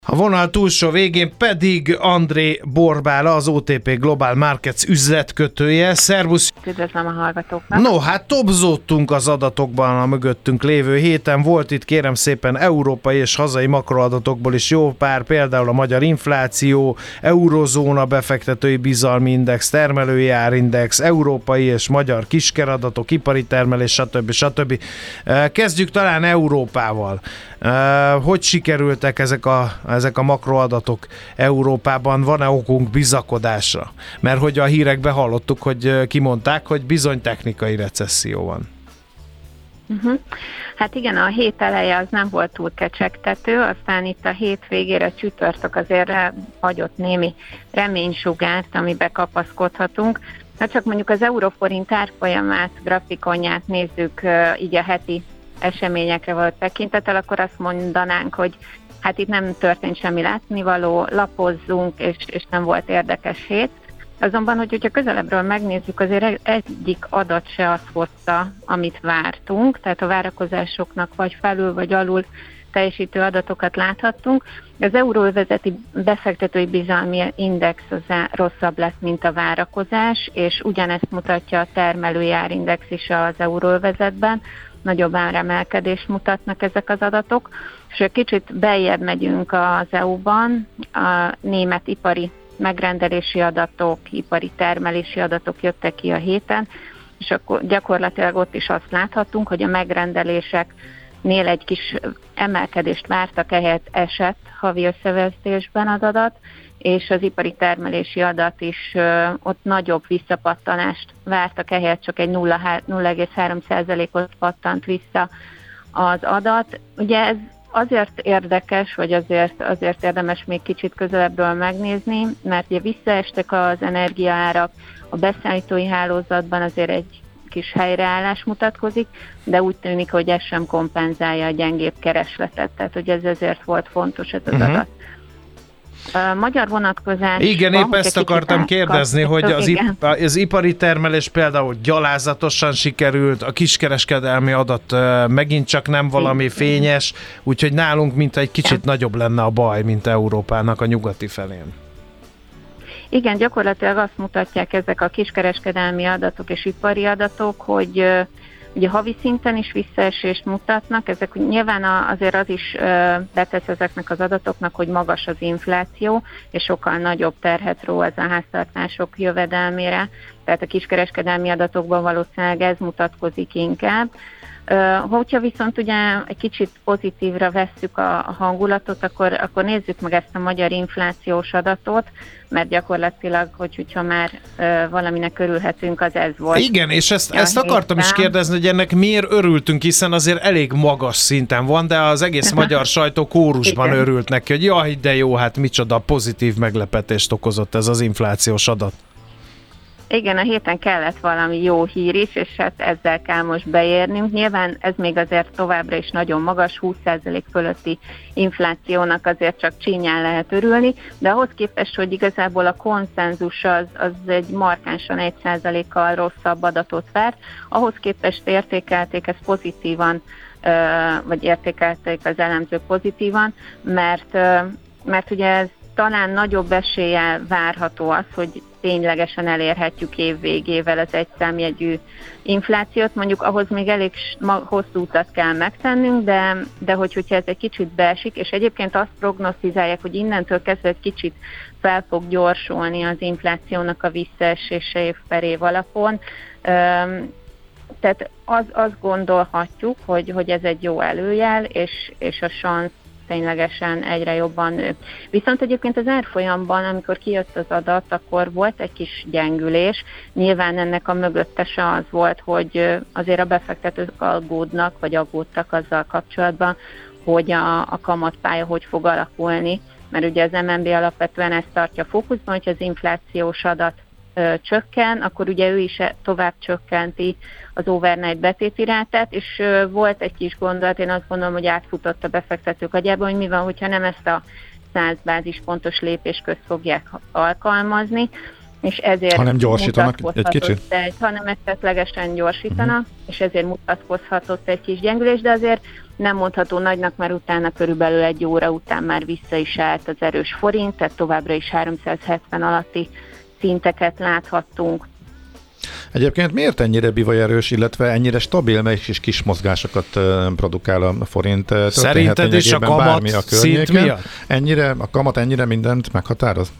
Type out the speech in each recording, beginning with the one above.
A vonal túlsó végén pedig André Borbála, az OTP Global Markets üzletkötője. Szervusz! Üdvözlöm a hallgatóknak! No, hát tobzódtunk az adatokban a mögöttünk lévő héten. Volt itt kérem szépen európai és hazai makroadatokból is jó pár, például a magyar infláció, eurozóna befektetői bizalmi index, termelői árindex, európai és magyar kiskeradatok, ipari termelés, stb. Kezdjük talán Európával. Hogy sikerültek ezek a makroadatok Európában? Van-e okunk bizakodásra? Mert hogy a hírekben hallottuk, hogy kimondták, hogy bizony technikai recesszió van. Hát igen, a hét eleje az nem volt túl kecsegtető, aztán itt a hét végére csütörtök azért hagyott némi reménysugárt, amiben kapaszkodhatunk. Ha csak mondjuk az euróforint árfolyamát, grafikonját nézzük így a heti eseményekre való tekintettel, akkor azt mondanánk, hogy hát itt nem történt semmi látnivaló, lapozzunk, és nem volt érdekes hét. Azonban, hogyha közelebbről megnézzük, azért egyik adat se azt hozta, amit vártunk, tehát a várakozásoknak vagy felül, vagy alul teljesítő adatokat láthattunk. Az euróövezeti befektetői bizalmi index az rosszabb lesz, mint a várakozás, és ugyanezt mutatja a termelői árindex is az euróövezetben. Nagyobb áremelkedést mutatnak ezek az adatok, és egy kicsit beljebb megyünk az EU-ban, a német ipari megrendelési adatok, ipari termelési adatok jöttek ki a héten, és akkor gyakorlatilag ott is azt láthattunk, hogy a megrendeléseknél egy kis emelkedést vártak, ehhez esett havi összevetésben az adat, és az ipari termelési adat is ott nagyobb visszapattanást vártak, ehhez csak egy 0,3%-ot pattant vissza az adat. Ugye ez azért érdekes, vagy azért érdemes még kicsit közelebbről megnézni, mert ugye visszaestek az energiaárak, a beszállítói hálózatban azért egy kis helyreállás mutatkozik, de úgy tűnik, hogy ez sem kompenzálja a gyengébb keresletet, tehát hogy ez ezért volt fontos ez az adat. A magyar vonatkozásban... Igen, épp ezt akartam kérdezni, hogy az ipari termelés például gyalázatosan sikerült, a kiskereskedelmi adat megint csak nem valami fényes, úgyhogy nálunk mint egy kicsit nagyobb lenne a baj, mint Európának a nyugati felén. Igen, gyakorlatilag azt mutatják ezek a kiskereskedelmi adatok és ipari adatok, hogy ugye havi szinten is visszaesést mutatnak, ezek nyilván azért az is betesz ezeknek az adatoknak, hogy magas az infláció, és sokkal nagyobb terhet ró ez a háztartások jövedelmére, tehát a kiskereskedelmi adatokban valószínűleg ez mutatkozik inkább. Hogyha viszont ugye egy kicsit pozitívra vesszük a hangulatot, akkor nézzük meg ezt a magyar inflációs adatot, mert gyakorlatilag, hogyha már valaminek örülhetünk, az ez volt. Igen, és ezt akartam is kérdezni, hogy ennek miért örültünk, hiszen azért elég magas szinten van, de az egész magyar sajtó kórusban örült neki, hogy jaj, de jó, hát micsoda pozitív meglepetést okozott ez az inflációs adat. Igen, a héten kellett valami jó hír is, és hát ezzel kell most beérnünk. Nyilván ez még azért továbbra is nagyon magas, 20% fölötti inflációnak azért csak csínyán lehet örülni, de ahhoz képest, hogy igazából a konszenzus az egy markánsan 1%-kal rosszabb adatot várt, ahhoz képest értékelték ezt pozitívan, vagy értékelték az elemzők pozitívan, mert ugye ez talán nagyobb eséllyel várható az, hogy ténylegesen elérhetjük év végével az egyszámjegyű inflációt. Mondjuk ahhoz még elég hosszú utat kell megtennünk, de hogyha ez egy kicsit beesik, és egyébként azt prognosztizálják, hogy innentől kezdve egy kicsit fel fog gyorsulni az inflációnak a visszaesése év per év alapon. Tehát azt gondolhatjuk, hogy ez egy jó előjel, és a szansz ténylegesen egyre jobban nő. Viszont egyébként az árfolyamban, amikor kijött az adat, akkor volt egy kis gyengülés. Nyilván ennek a mögöttese az volt, hogy azért a befektetők aggódnak, vagy aggódtak azzal kapcsolatban, hogy a kamatpálya hogy fog alakulni, mert ugye az MNB alapvetően ezt tartja fókuszban, hogyha az inflációs adat csökken, akkor ugye ő is tovább csökkenti az overnight betéti rátát, és volt egy kis gondolat, én azt gondolom, hogy átfutott a befektetők agyában, hogy mi van, hogyha nem ezt a 100 bázispontos lépésközt fogják alkalmazni, és ezért hanem gyorsítanak egy kicsit? Hanem esetlegesen gyorsítanak, és ezért mutatkozhatott egy kis gyengülés, de azért nem mondható nagynak, mert utána körülbelül 1 óra után már vissza is állt az erős forint, tehát továbbra is 370 alatti szinteket láthattunk. Egyébként miért ennyire bivajerős, illetve ennyire stabil, és kis mozgásokat produkál a forint? Szerinted is a kamat szint miatt? A kamat ennyire mindent meghatároz?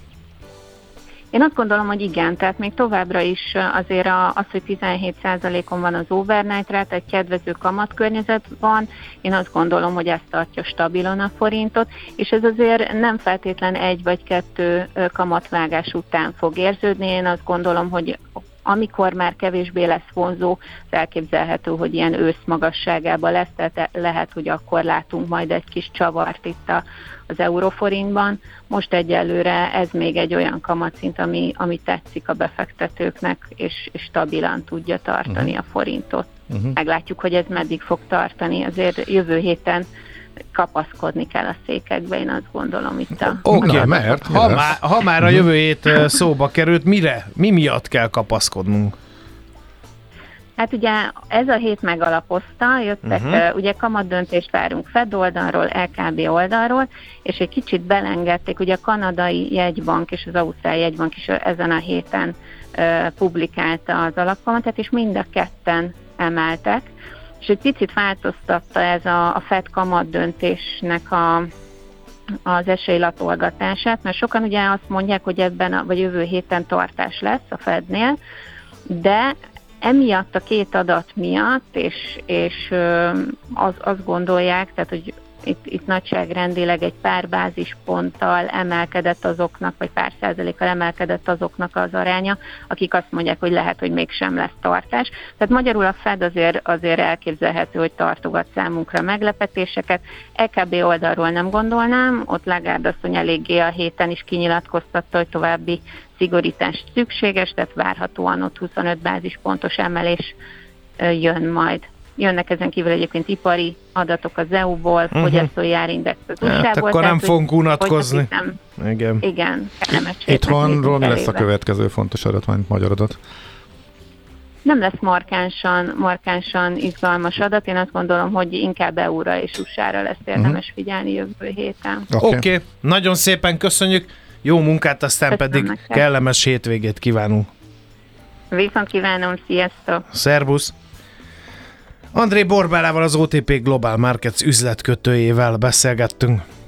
Én azt gondolom, hogy igen, tehát még továbbra is azért az, hogy 17%-on van az overnight rate, egy kedvező kamatkörnyezet van, én azt gondolom, hogy ez tartja stabilon a forintot, és ez azért nem feltétlen 1 vagy 2 kamatvágás után fog érződni. Én azt gondolom, hogy amikor már kevésbé lesz vonzó, elképzelhető, hogy ilyen ősz magasságában lesz, tehát lehet, hogy akkor látunk majd egy kis csavart itt az euróforintban. Most egyelőre ez még egy olyan kamatszint, ami tetszik a befektetőknek, és stabilan tudja tartani a forintot. Meglátjuk, hogy ez meddig fog tartani. Azért jövő héten kapaszkodni kell a székekbe, én azt gondolom itt a... Oké, mert ha már a jövő hét szóba került, mi miatt kell kapaszkodnunk? Hát ugye ez a hét megalapozta, jöttek, ugye kamatdöntést várunk Fed oldalról, LKB oldalról, és egy kicsit belengedték, ugye a kanadai jegybank és az ausztrál jegybank is ezen a héten publikálta az alapkamatot, és mind a ketten emeltek, és egy picit változtatta ez a Fed kamatdöntésnek az esélylatolgatását, mert sokan ugye azt mondják, hogy ebben vagy jövő héten tartás lesz a Fednél, de emiatt a 2 adat miatt, és azt gondolják, tehát hogy itt nagyságrendileg egy pár bázisponttal emelkedett azoknak, vagy pár százalékkal emelkedett azoknak az aránya, akik azt mondják, hogy lehet, hogy mégsem lesz tartás. Tehát magyarul a Fed azért elképzelhető, hogy tartogat számunkra meglepetéseket. EKB oldalról nem gondolnám, ott Lagarde asszony eléggé a héten is kinyilatkoztatta, hogy további szigorítás szükséges, tehát várhatóan ott 25 bázispontos emelés jön majd. Jönnek ezen kívül egyébként ipari adatok az EU-ból, fogyasztói árindex az USA-ból. Hát akkor nem fogunk unatkozni. Igen. Itthonról mi lesz a következő fontos adat, mint magyar adat? Nem lesz markánsan izgalmas adat. Én azt gondolom, hogy inkább EU-ra és USA-ra lesz érdemes figyelni jövő héten. Oké. Nagyon szépen köszönjük. Jó munkát, aztán pedig kellemes hétvégét kívánunk. Viszont kívánom, sziasztok! Szervusz! André Borbálával, az OTP Global Markets üzletkötőjével beszélgettünk.